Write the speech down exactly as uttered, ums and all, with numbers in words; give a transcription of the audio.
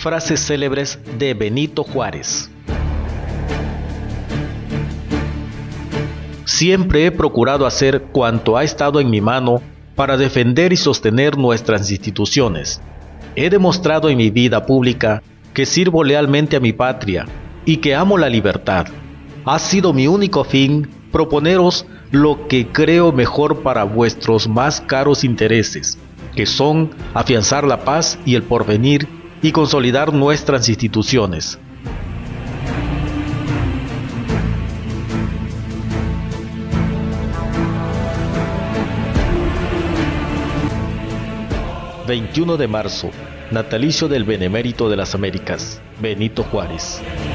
Frases célebres de Benito Juárez. Siempre he procurado hacer cuanto ha estado en mi mano para defender y sostener nuestras instituciones. He demostrado en mi vida pública que sirvo lealmente a mi patria y que amo la libertad. Ha sido mi único fin proponeros lo que creo mejor para vuestros más caros intereses, que son afianzar la paz y el porvenir y consolidar nuestras instituciones. veintiuno de marzo, natalicio del Benemérito de las Américas, Benito Juárez.